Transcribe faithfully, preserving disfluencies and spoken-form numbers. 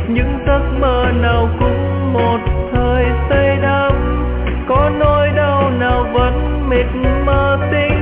những giấc mơ nào cũng một thời say đắm, có nỗi đau nào vẫn mịt mờ tình